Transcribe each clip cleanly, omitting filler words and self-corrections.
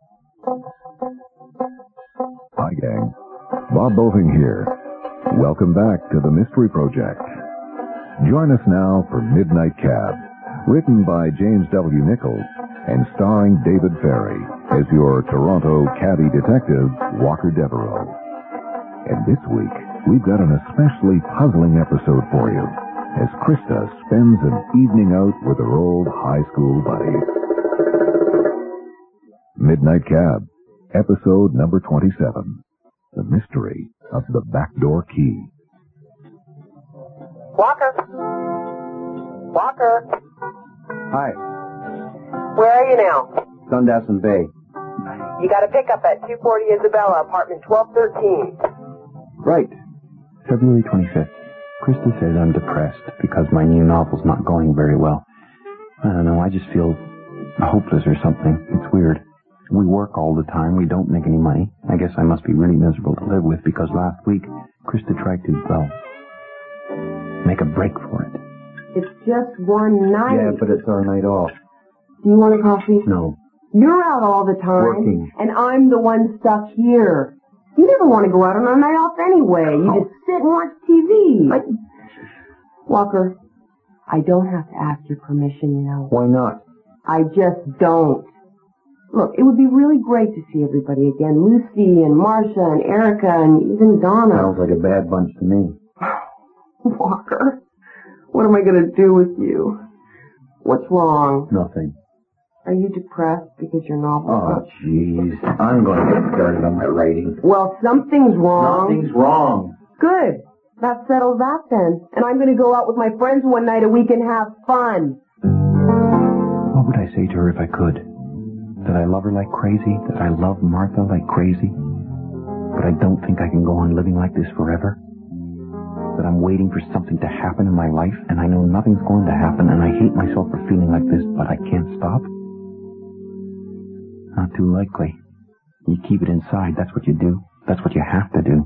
Hi, gang. Bob Boving here. Welcome back to The Mystery Project. Join us now for Midnight Cab, written by James W. Nichols and starring David Ferry as your Toronto cabbie detective, Walker Devereaux. And this week, we've got an especially puzzling episode for you as Krista spends an evening out with her old high school buddy. Midnight Cab, episode number 27. The Mystery of the Backdoor Key. Walker? Walker? Hi. Where are you now? Sundowson Bay. You got a pickup at 240 Isabella, apartment 1213. Right. February 25th. Krista says I'm depressed because my new novel's not going very well. I don't know, I just feel hopeless or something. It's weird. We work all the time. We don't make any money. I guess I must be really miserable to live with because last week, Krista tried to, well, make a break for it. It's just one night. Yeah, but it's our night off. Do you want a coffee? No. You're out all the time. Working. And I'm the one stuck here. You never want to go out on a night off anyway. You just sit and watch TV. Walker, I don't have to ask your permission, you know. Why not? I just don't. Look, it would be really great to see everybody again. Lucy and Marcia and Erica and even Donna. Sounds like a bad bunch to me. Walker, what am I going to do with you? What's wrong? Nothing. Are you depressed because your novel... Oh, jeez. I'm going to get started on my writing. Well, something's wrong. Nothing's wrong. Good. That settles that then. And I'm going to go out with my friends one night a week and have fun. What would I say to her if I could? That I love her like crazy? That I love Martha like crazy? But I don't think I can go on living like this forever? That I'm waiting for something to happen in my life, and I know nothing's going to happen, and I hate myself for feeling like this, but I can't stop? Not too likely. You keep it inside, that's what you do. That's what you have to do.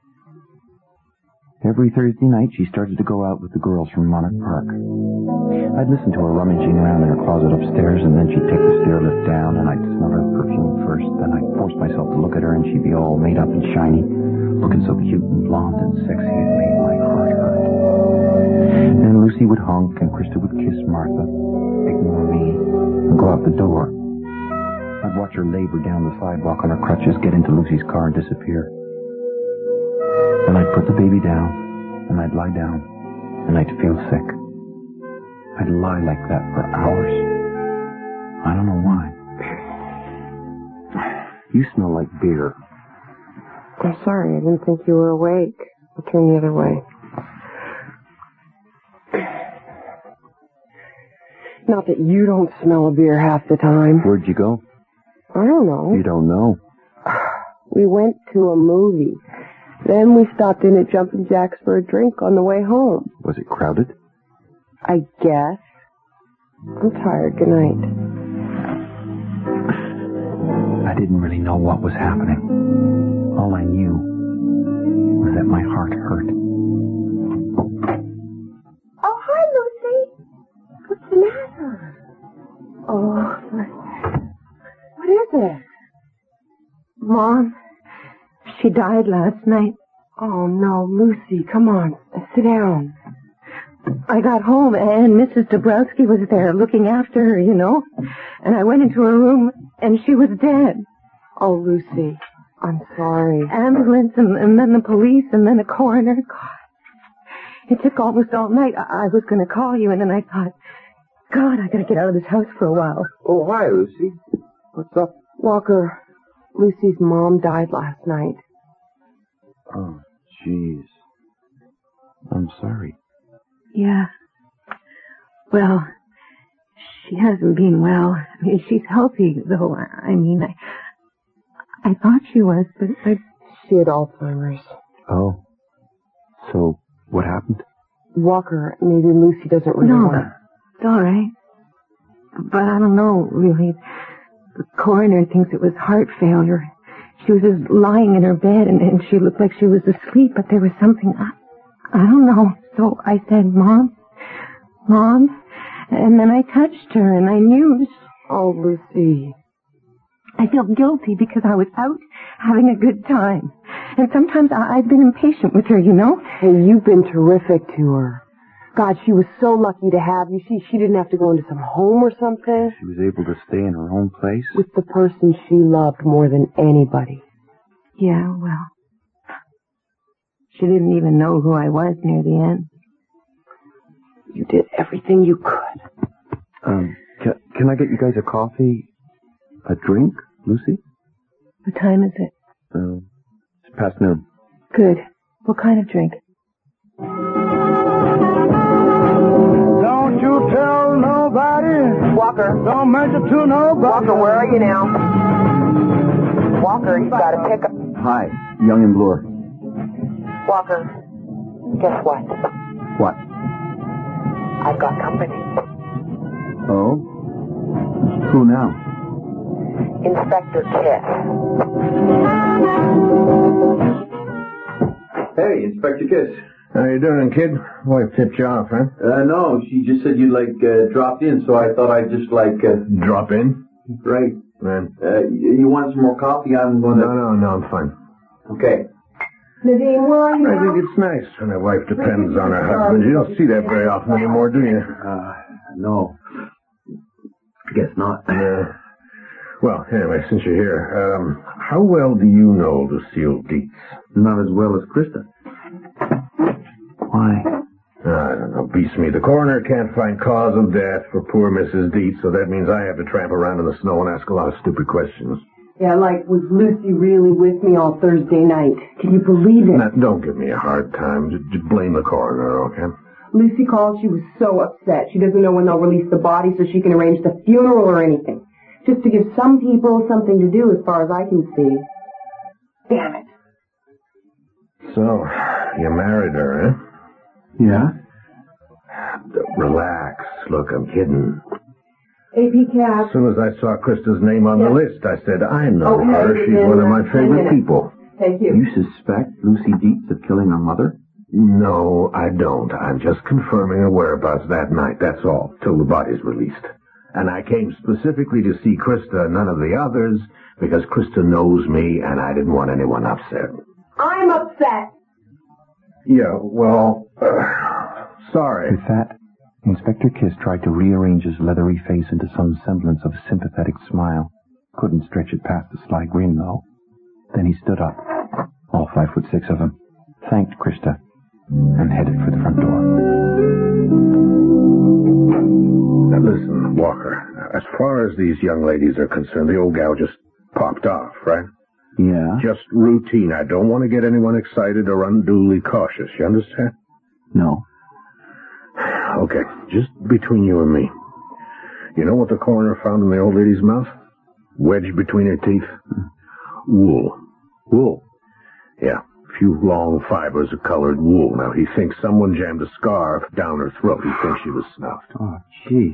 Every Thursday night, she started to go out with the girls from Monarch Park. I'd listen to her rummaging around in her closet upstairs, and then she'd take the stair lift down, and I'd smell her perfume first. Then I'd force myself to look at her, and she'd be all made up and shiny, looking so cute and blonde and sexy it made my heart hurt. Then Lucy would honk, and Krista would kiss Martha, ignore me, and go out the door. I'd watch her labor down the sidewalk on her crutches, get into Lucy's car, and disappear. Then I'd put the baby down, and I'd lie down, and I'd feel sick. I'd lie like that for hours. I don't know why. You smell like beer. I'm sorry, I didn't think you were awake. I'll turn the other way. Not that you don't smell a beer half the time. Where'd you go? I don't know. You don't know. We went to a movie. Then we stopped in at Jumpin' Jack's for a drink on the way home. Was it crowded? I guess. I'm tired. Good night. I didn't really know what was happening. All I knew was that my heart hurt. Oh, hi, Lucy. What's the matter? Oh, what is it? Mom, she died last night. Oh, no, Lucy, come on, sit down. I got home and Mrs. Dabrowski was there looking after her, you know. And I went into her room and she was dead. Oh, Lucy, I'm sorry. Ambulance and then the police and then a coroner. God, it took almost all night. I was going to call you and then I thought, God, I got to get out of this house for a while. Oh, hi, Lucy. What's up? Walker, Lucy's mom died last night. Oh, jeez. I'm sorry. Yeah. Well, she hasn't been well. I mean, she's healthy, though. I mean, I thought she was, but she had Alzheimer's. Oh. So, what happened? Walker, maybe Lucy doesn't really No, want... it's all right. But I don't know, really. The coroner thinks it was heart failure. She was just lying in her bed, and she looked like she was asleep, but there was something... I don't know. So I said, Mom, and then I touched her, and I knew... Oh, Lucy. I felt guilty because I was out having a good time. And sometimes I've been impatient with her, you know. Hey, you've been terrific to her. God, she was so lucky to have you. She didn't have to go into some home or something. She was able to stay in her own place. With the person she loved more than anybody. Yeah, well, she didn't even know who I was near the end. You did everything you could. Can I get you guys a coffee? A drink, Lucy? What time is it? It's past noon. Good. What kind of drink? Don't you tell nobody. Walker. Don't mention to nobody. Walker, where are you now? Walker, you've got to pick up. Hi, Young and Bloor. Walker, guess what? What? I've got company. Oh? Who now? Inspector Kiss. Hey, Inspector Kiss. How you doing, kid? Wife tipped you off, huh? No, she just said you, dropped in, so I thought I'd just, Drop in? Right. Man. You want some more coffee? I'm going to... No, I'm fine. Okay. Nadine, where are you I now? think it's nice when a wife depends on her husband. You don't see that very often anymore, do you? No. I guess not. Well, anyway, since you're here, how well do you know Lucille Dietz? Not as well as Krista. Why? I don't know. Beats me. The coroner can't find cause of death for poor Mrs. Dietz, so that means I have to tramp around in the snow and ask a lot of stupid questions. Yeah, was Lucy really with me all Thursday night? Can you believe it? Now, don't give me a hard time. Just blame the coroner, okay? Lucy called. She was so upset. She doesn't know when they'll release the body so she can arrange the funeral or anything. Just to give some people something to do as far as I can see. Damn it. So, you married her, eh? Yeah? Relax. Look, I'm kidding. AP Cab. As soon as I saw Krista's name on the list, I said, I know Oh, her. hey, She's one of my favorite minutes. people. Thank you. You suspect Lucy Dietz of killing her mother? No, I don't. I'm just confirming her whereabouts that night, that's all, till the body's released. And I came specifically to see Krista, none of the others, because Krista knows me, and I didn't want anyone upset. I'm upset. Yeah, well, sorry. With that, Inspector Kiss tried to rearrange his leathery face into some semblance of a sympathetic smile. Couldn't stretch it past the sly grin, though. Then he stood up, all 5'6" of him, thanked Krista, and headed for the front door. Now listen, Walker, as far as these young ladies are concerned, the old gal just popped off, right? Yeah? Just routine. I don't want to get anyone excited or unduly cautious, you understand? No. Okay, just between you and me. You know what the coroner found in the old lady's mouth? Wedged between her teeth? Wool. Wool? Yeah, a few long fibers of colored wool. Now, he thinks someone jammed a scarf down her throat. He thinks she was snuffed. Oh, jeez.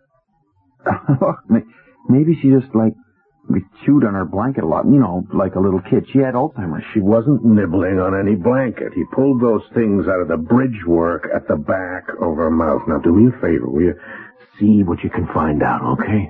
Maybe she just, chewed on her blanket a lot. You know, like a little kid. She had Alzheimer's. She wasn't nibbling on any blanket. He pulled those things out of the bridge work at the back of her mouth. Now, do me a favor, will you? See what you can find out, okay?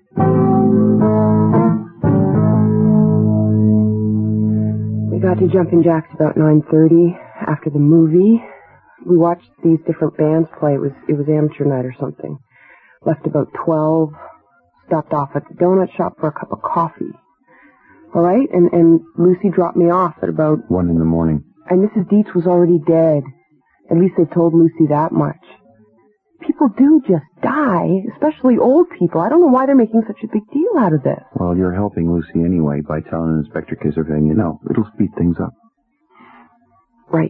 We got to Jumpin' Jacks about 9:30 after the movie. We watched these different bands play. It was amateur night or something. Left about 12. Stopped off at the donut shop for a cup of coffee. All right? And Lucy dropped me off at about... 1 a.m. And Mrs. Dietz was already dead. At least they told Lucy that much. People do just die, especially old people. I don't know why they're making such a big deal out of this. Well, you're helping Lucy anyway by telling Inspector Kiss everything you know. It'll speed things up. Right.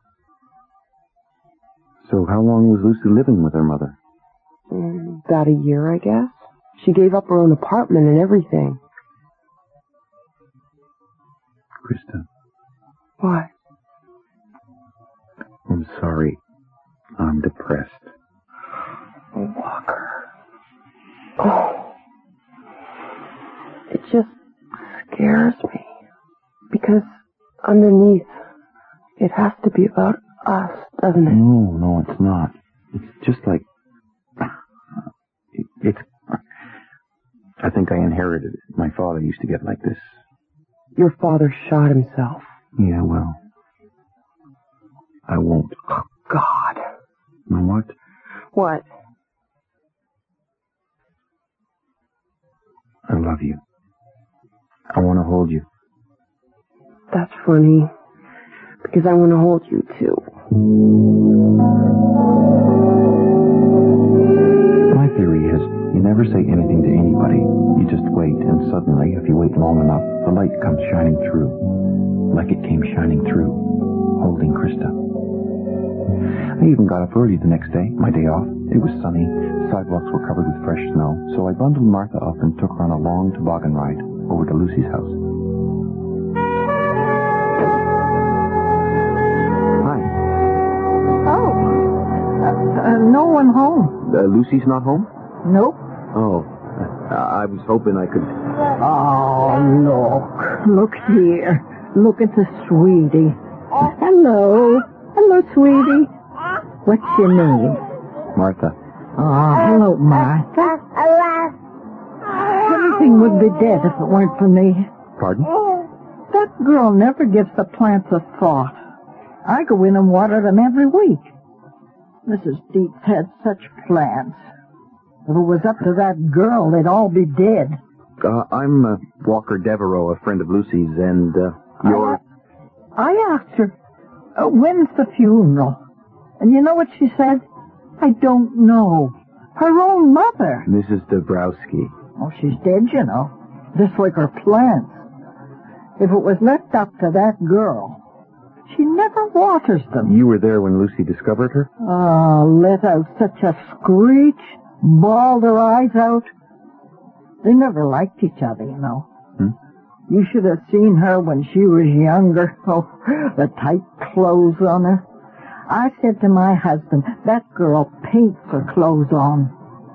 So how long was Lucy living with her mother? About a year, I guess. She gave up her own apartment and everything. Krista. What? I'm sorry. I'm depressed. Walker. Oh. It just scares me. Because underneath, it has to be about us, doesn't it? No, it's not. It's just like... I think I inherited it. My father used to get like this. Your father shot himself. Yeah, well, I won't. Oh, God. You know what? What? I love you. I want to hold you. That's funny. Because I want to hold you, too. My theory is you never say anything to anybody. You just wait, and suddenly, if you wait long enough, the light comes shining through. Like it came shining through, holding Krista. I even got up early the next day, my day off. It was sunny. Sidewalks were covered with fresh snow, so I bundled Martha up and took her on a long toboggan ride over to Lucy's house. Hi. Oh, no one home. Lucy's not home? Nope. Oh, I was hoping I could... Oh, look here. Look at the sweetie. Hello, sweetie. What's your name? Martha. Oh, hello, Martha. Everything would be dead if it weren't for me. Pardon? That girl never gives the plants a thought. I go in and water them every week. Mrs. Dietz had such plants. If it was up to that girl, they'd all be dead. I'm Walker Devereaux, a friend of Lucy's, and you're... I asked her, when's the funeral? And you know what she said? I don't know. Her own mother. Mrs. Dabrowski. Oh, she's dead, you know. Just like her plants. If it was left up to that girl, she never waters them. You were there when Lucy discovered her? Oh, let out such a screech, bawled her eyes out. They never liked each other, you know. You should have seen her when she was younger. Oh, the tight clothes on her. I said to my husband, that girl paints her clothes on.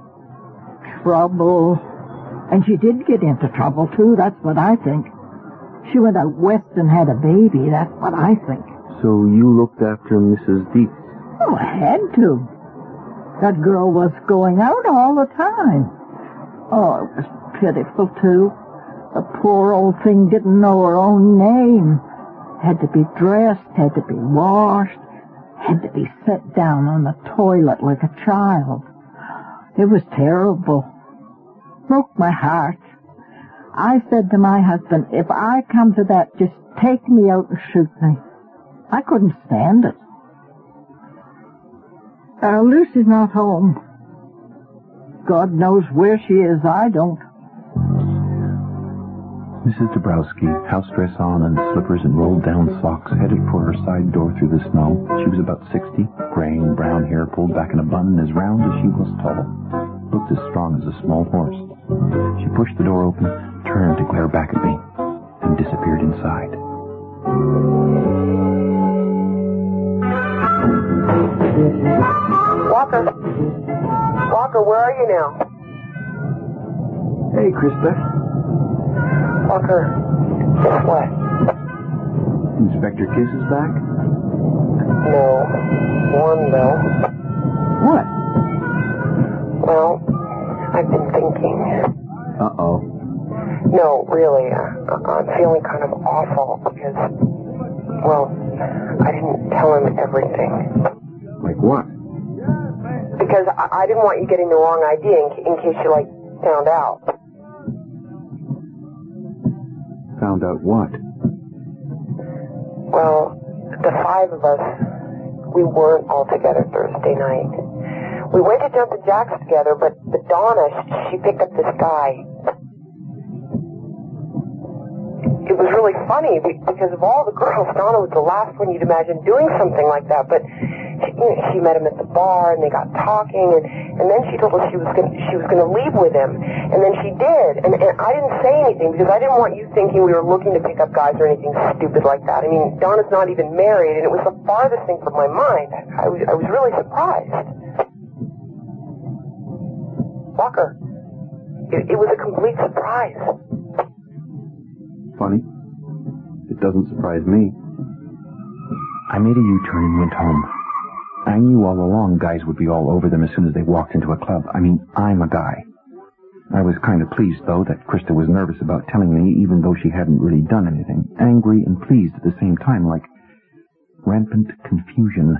Trouble. And she did get into trouble, too. That's what I think. She went out west and had a baby. That's what I think. So you looked after Mrs. Dietz? Oh, I had to. That girl was going out all the time. Oh, it was pitiful, too. The poor old thing didn't know her own name. Had to be dressed, had to be washed, had to be set down on the toilet like a child. It was terrible. Broke my heart. I said to my husband, if I come to that, just take me out and shoot me. I couldn't stand it. Lucy's not home. God knows where she is. I don't. Mrs. Dabrowski, house dress on and slippers and rolled-down socks, headed for her side door through the snow. She was about 60, graying brown hair pulled back in a bun, as round as she was tall. Looked as strong as a small horse. She pushed the door open, turned to glare back at me, and disappeared inside. Walker, where are you now? Hey, Krista. Walker, guess what? Inspector Kiss is back? No. One, though. What? Well, I've been thinking. Uh-oh. No, really, I'm feeling kind of awful because, well, I didn't tell him everything. Like what? Because I didn't want you getting the wrong idea in case you, found out. Found out what? Well, the five of us, we weren't all together Thursday night. We went to Jumpin' Jacks together, but Donna, she picked up this guy. It was really funny because of all the girls, Donna was the last one you'd imagine doing something like that, but she met him at the bar and they got talking and then she told us she was going to leave with him, and then she did, and I didn't say anything because I didn't want you thinking we were looking to pick up guys or anything stupid like that. I mean, Donna's not even married, and it was the farthest thing from my mind. I was really surprised. Walker, it was a complete surprise. Funny. It doesn't surprise me. I made a U-turn and went home. I knew all along guys would be all over them as soon as they walked into a club. I mean, I'm a guy. I was kind of pleased, though, that Krista was nervous about telling me, even though she hadn't really done anything. Angry and pleased at the same time, like rampant confusion.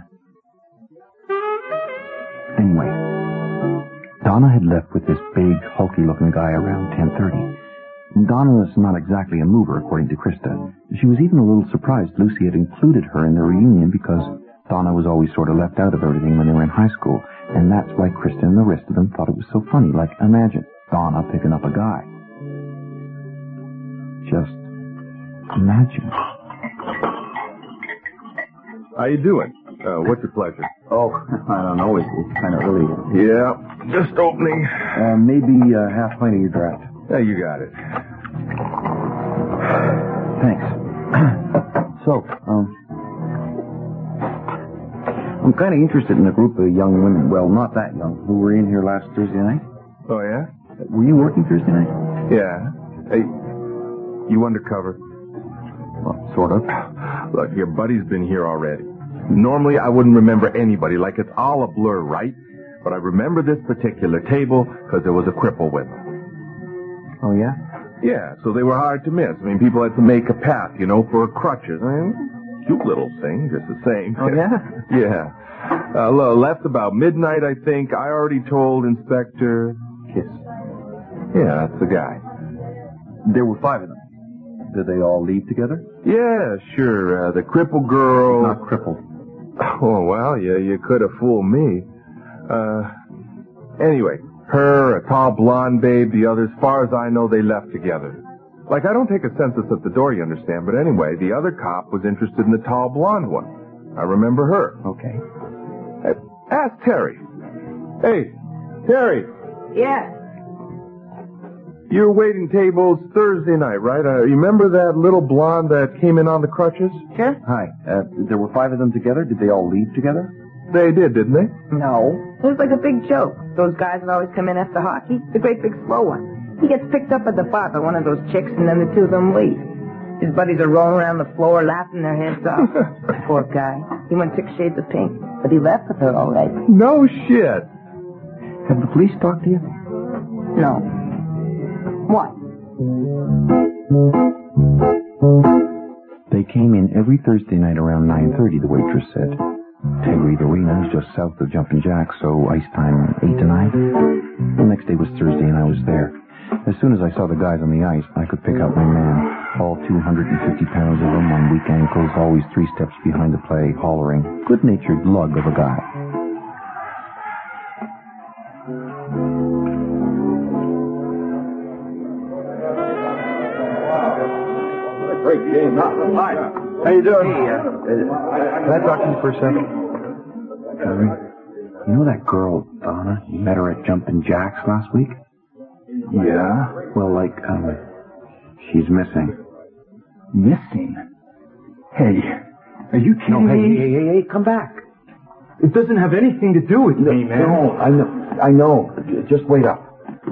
Anyway, Donna had left with this big, hulky-looking guy around 10:30. Donna was not exactly a mover, according to Krista. She was even a little surprised Lucy had included her in the reunion because Donna was always sort of left out of everything when they were in high school, and that's why Krista and the rest of them thought it was so funny. Like, imagine Donna picking up a guy. Just imagine. How you doing? What's your pleasure? Oh, I don't know. It's kind of early. Yeah, just opening. Maybe half pint of your draft. Yeah, you got it. Thanks. So, I'm kind of interested in a group of young women, well, not that young, who were in here last Thursday night. Oh, yeah? Were you working Thursday night? Yeah. Hey, you undercover? Well, sort of. Look, your buddy's been here already. Normally, I wouldn't remember anybody, like it's all a blur, right? But I remember this particular table because there was a cripple with them. Oh, yeah? Yeah, so they were hard to miss. I mean, people had to make a path, for crutches. I mean, cute little thing, just the same. Oh, yeah? Yeah. Left about midnight, I think. I already told Inspector... Kiss. Yeah, that's the guy. There were 5 of them. Did they all leave together? Yeah, sure. The cripple girl... Not crippled. Oh, well, yeah, you could have fooled me. Anyway... Her, a tall blonde babe, the others, as far as I know, they left together. Like, I don't take a census at the door, you understand, but anyway, the other cop was interested in the tall blonde one. I remember her. Okay. Hey, ask Terry. Hey, Terry. Yeah. You were waiting tables Thursday night, right? You remember that little blonde that came in on the crutches? Sure. Hi. There were 5 of them together. Did they all leave together? They did, didn't they? No. It was like a big joke. Those guys that always come in after hockey. The great big slow one. He gets picked up at the bar by one of those chicks, and then the 2 of them leave. His buddies are rolling around the floor, laughing their heads off. Poor guy. He went 6 shades of pink. But he left with her all right. No shit. Have the police talked to you? No. What? They came in every Thursday night around 9:30, the waitress said. Tegreed Arena is just south of Jumpin' Jacks, so ice time 8 to 9. The next day was Thursday, and I was there. As soon as I saw the guys on the ice, I could pick out my man. All 250 pounds of them on weak ankles, always 3 steps behind the play, hollering. Good-natured lug of a guy. Great game. Hi. How you doing? Hey, can I talk to you for a second? You know that girl, Donna? You met her at Jumpin' Jacks last week? Yeah? Well, she's missing. Missing? Hey, are you kidding me? Hey, come back. It doesn't have anything to do with me, man. No, I know. Just wait up.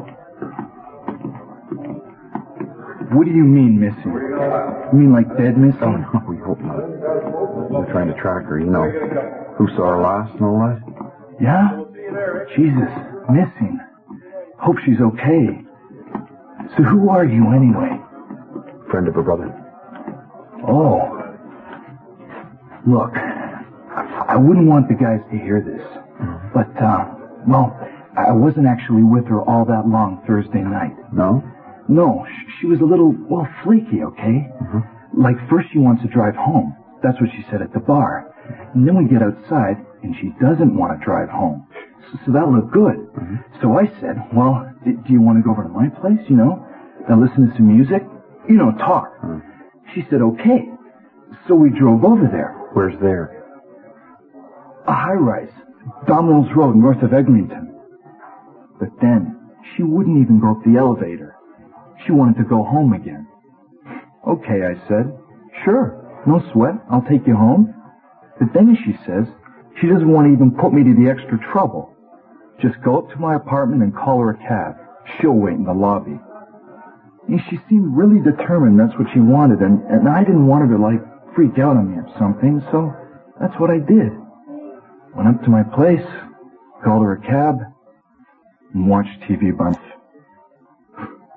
What do you mean missing? You mean like dead missing? Oh, no, we hope not. We're trying to track her, who saw her last and all that. Yeah? Jesus, missing. Hope she's okay. So who are you anyway? Friend of her brother. Oh. Look, I wouldn't want the guys to hear this. But, I wasn't actually with her all that long Thursday night. No? No, she was a little, flaky, okay? Like, first she wants to drive home. That's what she said at the bar. And then we get outside, and she doesn't want to drive home. So that looked good. So I said, do you want to go over to my place, and listen to some music? Talk. She said, okay. So we drove over there. Where's there? A high-rise. Domino's Road, north of Eglinton. But then, she wouldn't even go up the elevator. She wanted to go home again. Okay, I said. Sure, no sweat. I'll take you home. But then she says she doesn't want to even put me to the extra trouble. Just go up to my apartment and call her a cab. She'll wait in the lobby. And she seemed really determined that's what she wanted, and I didn't want her to, freak out on me or something, so that's what I did. Went up to my place, called her a cab, and watched TV by myself.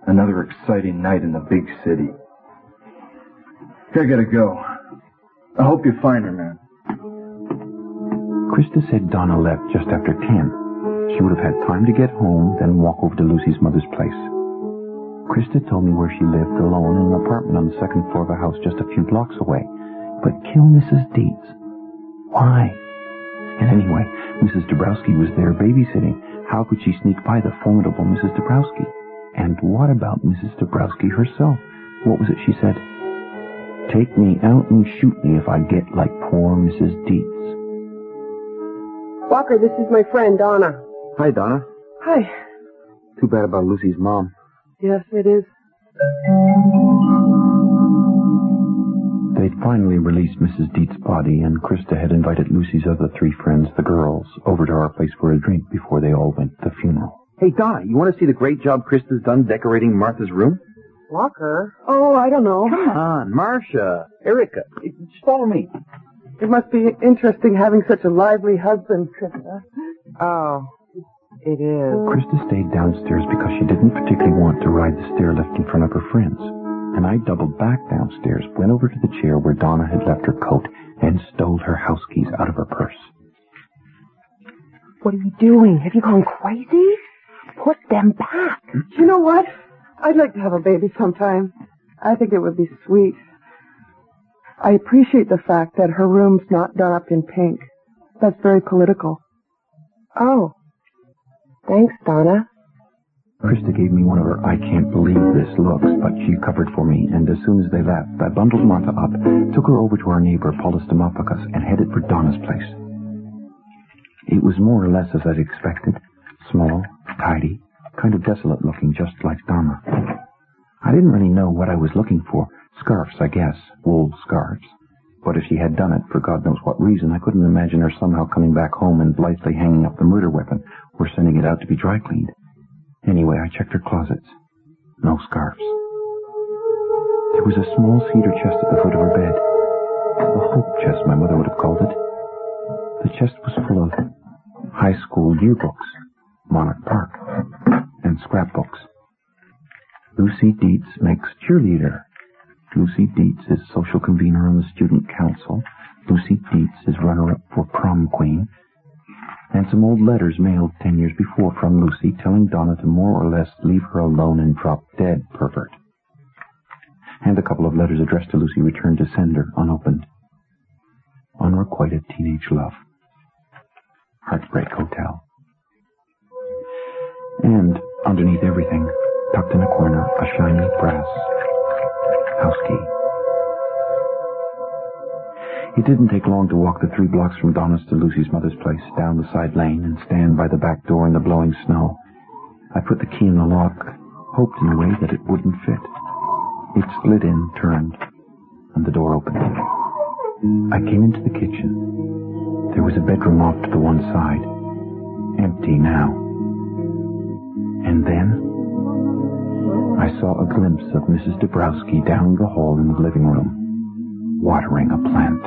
Another exciting night in the big city. I gotta go. I hope you find her, man. Krista said Donna left just after 10. She would have had time to get home, then walk over to Lucy's mother's place. Krista told me where she lived alone in an apartment on the second floor of a house just a few blocks away. But kill Mrs. Dietz? Why? And anyway, Mrs. Dabrowski was there babysitting. How could she sneak by the formidable Mrs. Dabrowski? And what about Mrs. Dabrowski herself? What was it she said? Take me out and shoot me if I get like poor Mrs. Dietz. Walker, this is my friend, Donna. Hi, Donna. Hi. Too bad about Lucy's mom. Yes, it is. They'd finally released Mrs. Dietz's body, and Krista had invited Lucy's other 3 friends, the girls, over to our place for a drink before they all went to the funeral. Hey, Donna, you want to see the great job Krista's done decorating Martha's room? Walker? Oh, I don't know. Come on, Marcia, Erica, just follow me. It must be interesting having such a lively husband, Krista. Oh, it is. Krista stayed downstairs because she didn't particularly want to ride the stair lift in front of her friends. And I doubled back downstairs, went over to the chair where Donna had left her coat, and stole her house keys out of her purse. What are you doing? Have you gone crazy? Put them back. You know what? I'd like to have a baby sometime. I think it would be sweet. I appreciate the fact that her room's not done up in pink. That's very political. Oh. Thanks, Donna. Krista gave me one of her I can't believe this looks, but she covered for me, and as soon as they left, I bundled Martha up, took her over to our neighbor, Paulus Demopoulos, and headed for Donna's place. It was more or less as I'd expected. Small, tidy, kind of desolate looking, just like Donna. I didn't really know what I was looking for. Scarves, I guess. Wool scarves. But if she had done it, for God knows what reason, I couldn't imagine her somehow coming back home and blithely hanging up the murder weapon, or sending it out to be dry cleaned. Anyway, I checked her closets. No scarves. There was a small cedar chest at the foot of her bed. The hope chest, my mother would have called it. The chest was full of high school yearbooks, Monarch Park, and scrapbooks. Lucy Dietz makes cheerleader. Lucy Dietz is social convener on the student council. Lucy Dietz is runner-up for prom queen. And some old letters mailed 10 years before from Lucy telling Donna to more or less leave her alone and drop dead, pervert. And a couple of letters addressed to Lucy returned to sender, unopened. Unrequited teenage love. Heartbreak Hotel. And underneath everything, tucked in a corner, a shiny brass house key. It didn't take long to walk the 3 blocks from Donna's to Lucy's mother's place, down the side lane, and stand by the back door in the blowing snow. I put the key in the lock, hoped in a way that it wouldn't fit. It slid in, turned, and the door opened. I came into the kitchen. There was a bedroom off to the one side, empty now. And then I saw a glimpse of Mrs. Dabrowski down the hall in the living room, watering a plant.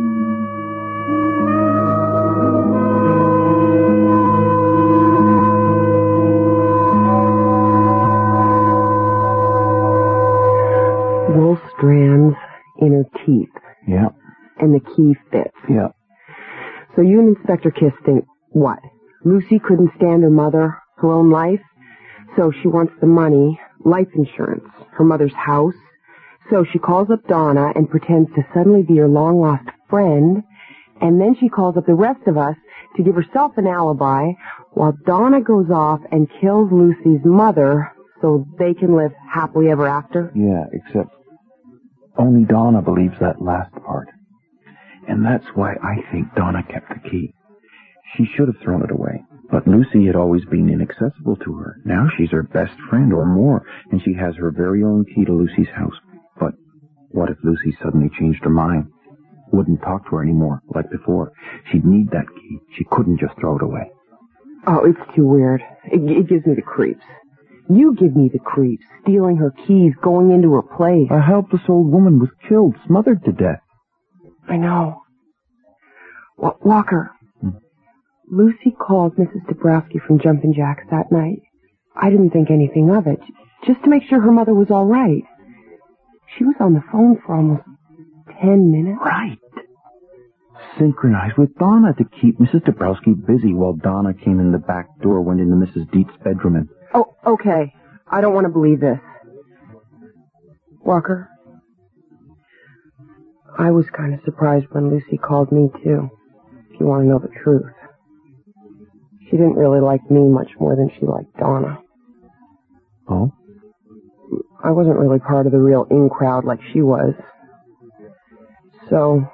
Wool strands in her teeth. Yeah. And the key fits. Yeah. So you and Inspector Kiss think, what? Lucy couldn't stand her mother, her own life? So she wants the money, life insurance, her mother's house. So she calls up Donna and pretends to suddenly be her long-lost friend. And then she calls up the rest of us to give herself an alibi while Donna goes off and kills Lucy's mother so they can live happily ever after. Yeah, except only Donna believes that last part. And that's why I think Donna kept the key. She should have thrown it away. But Lucy had always been inaccessible to her. Now she's her best friend or more, and she has her very own key to Lucy's house. But what if Lucy suddenly changed her mind? Wouldn't talk to her anymore, like before. She'd need that key. She couldn't just throw it away. Oh, it's too weird. It gives me the creeps. You give me the creeps, stealing her keys, going into her place. A helpless old woman was killed, smothered to death. I know. Walker, Lucy called Mrs. Dabrowski from Jumpin' Jacks that night. I didn't think anything of it. just to make sure her mother was all right. She was on the phone for almost 10 minutes. Right. Synchronized with Donna to keep Mrs. Dabrowski busy while Donna came in the back door, went into Mrs. Dietz's bedroom and... Oh, okay. I don't want to believe this. Walker, I was kind of surprised when Lucy called me, too, if you want to know the truth. She didn't really like me much more than she liked Donna. Oh? I wasn't really part of the real in crowd like she was. So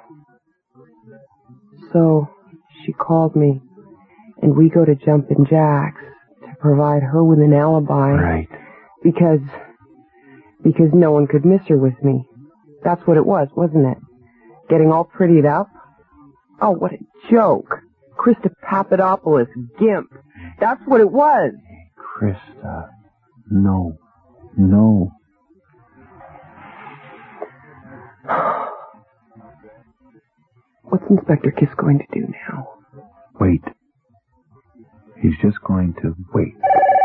she called me, and we go to Jumpin' Jack's to provide her with an alibi. Right. Because no one could miss her with me. That's what it was, wasn't it? Getting all prettied up? Oh, what a joke. Krista Papadopoulos, gimp. That's what it was. Krista. No. What's Inspector Kiss going to do now? Wait. He's just going to wait.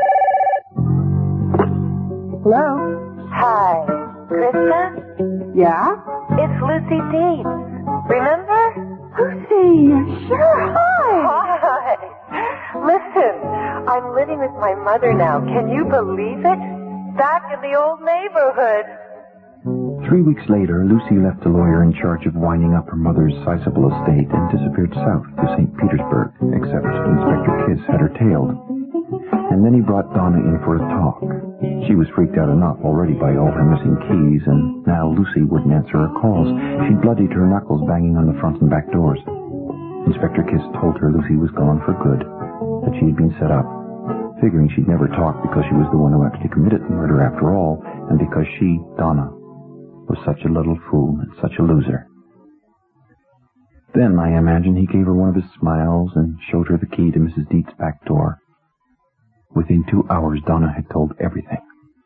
Hello? Hi, Krista? Yeah? It's Lucy Dietz. Remember? Lucy, sure, Hi. Listen, I'm living with my mother now. Can you believe it? Back in the old neighborhood. 3 weeks later, Lucy left the lawyer in charge of winding up her mother's sizable estate and disappeared south to St. Petersburg, except Inspector Kiss had her tailed. And then he brought Donna in for a talk. She was freaked out enough already by all her missing keys, and now Lucy wouldn't answer her calls. She'd bloodied her knuckles banging on the front and back doors. Inspector Kiss told her Lucy was gone for good, that she had been set up, figuring she'd never talk because she was the one who actually committed the murder after all, and because she, Donna, was such a little fool and such a loser. Then, I imagine, he gave her one of his smiles and showed her the key to Mrs. Dietz's back door. Within 2 hours, Donna had told everything.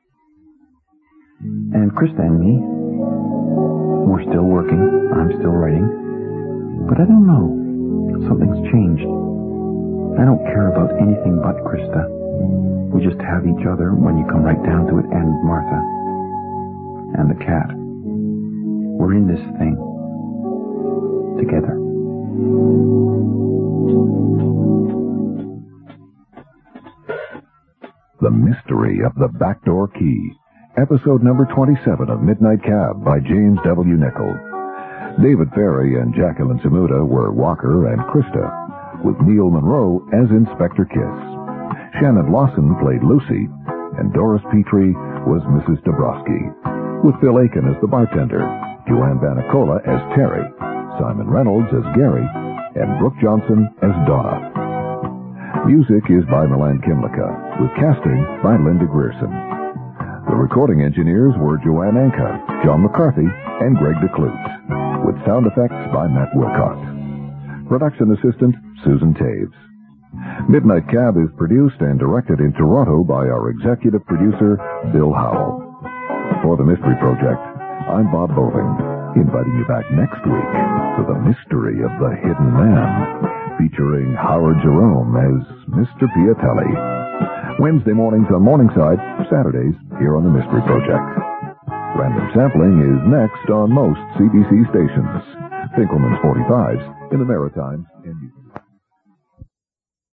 And Krista and me, we're still working. I'm still writing. But I don't know. Something's changed. I don't care about anything but Krista. We just have each other when you come right down to it, and Martha. And the cat. We're in this thing. Together. The Mystery of the Backdoor Key. Episode number 27 of Midnight Cab by James W. Nichol. David Ferry and Jacqueline Samuda were Walker and Krista, with Neil Monroe as Inspector Kiss. Shannon Lawson played Lucy, and Doris Petrie was Mrs. Dabrowski, with Phil Aiken as the bartender, Joanne Vanicola as Terry, Simon Reynolds as Gary, and Brooke Johnson as Donna. Music is by Milan Kimlicka, with casting by Linda Grierson. The recording engineers were Joanne Anka, John McCarthy, and Greg DeClute, with sound effects by Matt Wilcott. Production assistant, Susan Taves. Midnight Cab is produced and directed in Toronto by our executive producer, Bill Howell. For the Mystery Project, I'm Bob Boving, inviting you back next week for the Mystery of the Hidden Man, featuring Howard Jerome as Mr. Piatelli. Wednesday mornings on Morningside, Saturdays here on the Mystery Project. Random sampling is next on most CBC stations. Finkelman's 45s in the Maritimes.